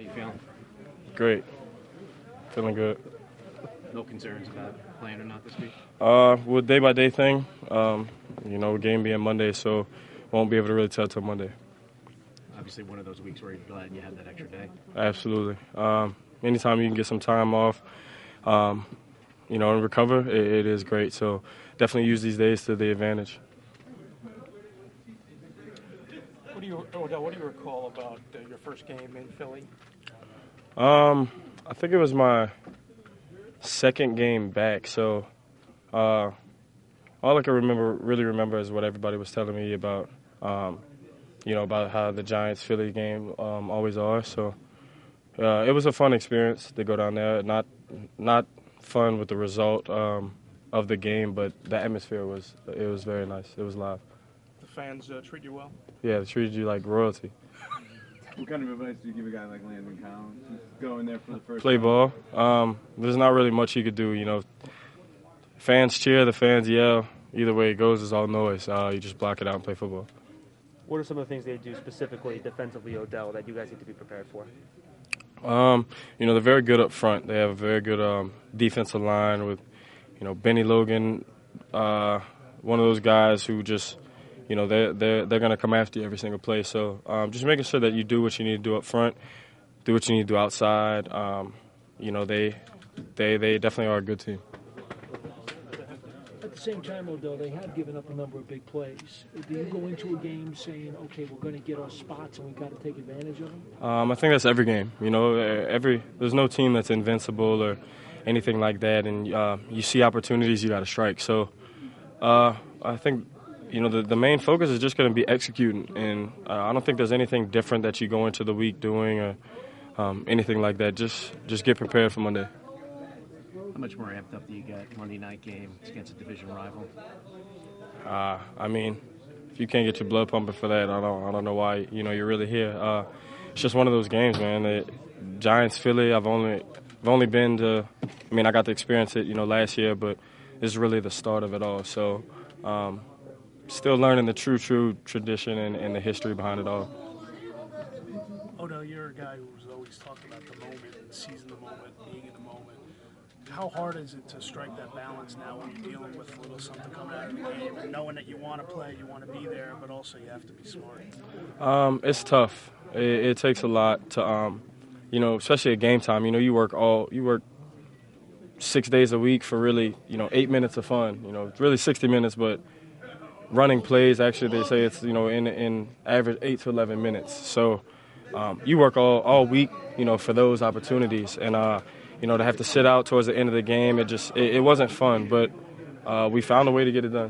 you feeling? Great. Feeling good. No concerns about playing or not this week? With day-by-day thing, game being Monday, so won't be able to really tell till Monday. Obviously one of those weeks where you're glad you had that extra day. Absolutely. Anytime you can get some time off, and recover, it is great. So definitely use these days to the advantage. What do you recall about your first game in Philly? I think it was my second game back. So all I can really remember is what everybody was telling me about, about how the Giants-Philly game always are. So it was a fun experience to go down there. Not fun with the result of the game, but the atmosphere was very nice. It was live. The fans treat you well? Yeah, they treated you like royalty. What kind of advice do you give a guy like Landon Collins who's going there for the first Play time? ball. There's not really much you could do, Fans cheer, the fans yell. Either way it goes, it's all noise. You just block it out and play football. What are some of the things they do specifically defensively, Odell, that you guys need to be prepared for? They're very good up front. They have a very good defensive line with, Benny Logan, one of those guys who just, they're going to come after you every single play. So just making sure that you do what you need to do up front, do what you need to do outside. They definitely are a good team. At the same time, Odell, they have given up a number of big plays. Do you go into a game saying, okay, we're going to get our spots and we've got to take advantage of them? I think that's every game. There's no team that's invincible or anything like that, and you see opportunities, you got to strike. So I think, the main focus is just going to be executing, and I don't think there's anything different that you go into the week doing or anything like that. Just get prepared for Monday. How much more amped up do you get Monday night game against a division rival? If you can't get your blood pumping for that, I don't know why you're really here. It's just one of those games, man. The Giants, Philly. I've only been to. I got to experience it, last year, but this is really the start of it all. So, still learning the true tradition and the history behind it all. Odell, you're a guy who's always talked about the moment and seizing the moment, being in the moment. How hard is it to strike that balance now when you're dealing with a little something coming out of the game and knowing that you want to play, you want to be there, but also you have to be smart? It's tough. It takes a lot to, especially at game time. You work 6 days a week for really, 8 minutes of fun. It's really 60 minutes, but running plays, actually, they say it's, in average 8 to 11 minutes. So you work all week, for those opportunities. And, to have to sit out towards the end of the game, it wasn't fun, but we found a way to get it done.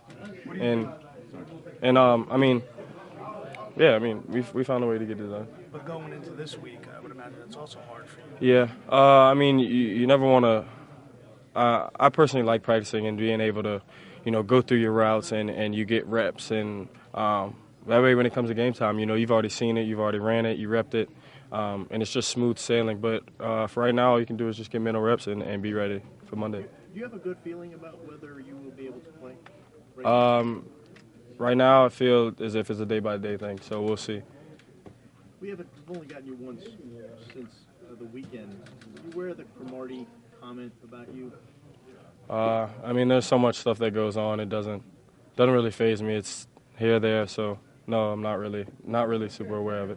We found a way to get it done. But going into this week, I would imagine it's also hard for you. Yeah. You never want to I personally like practicing and being able to, go through your routes and you get reps. And that way when it comes to game time, you've already seen it, you've already ran it, you repped it. And it's just smooth sailing. But for right now, all you can do is just get mental reps and be ready for Monday. Do you have a good feeling about whether you will be able to play? Right now, I feel as if it's a day-by-day thing, so we'll see. We've only gotten you once since the weekend. Are you aware of the Cromartie comment about you? There's so much stuff that goes on. It doesn't really faze me. It's here, there, so no, I'm not really super aware of it.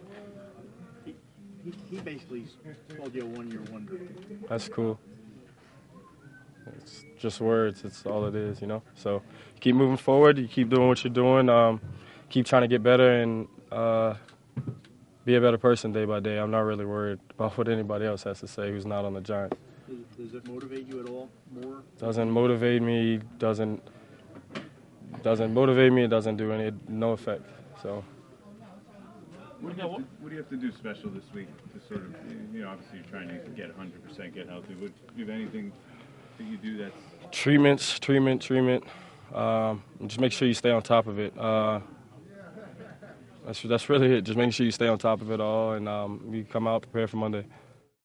He basically called you a one-year wonder. That's cool. It's just words. It's all it is, So keep moving forward. You keep doing what you're doing. Keep trying to get better and be a better person day by day. I'm not really worried about what anybody else has to say who's not on the Giants. Does it motivate you at all more? Doesn't motivate me. Doesn't motivate me. It doesn't do no effect. So. What do you have to do special this week to sort of, obviously you're trying to get 100%, get healthy. Do you have anything that you do that's... Treatment. Just make sure you stay on top of it. That's really it. Just making sure you stay on top of it all and you come out prepared for Monday.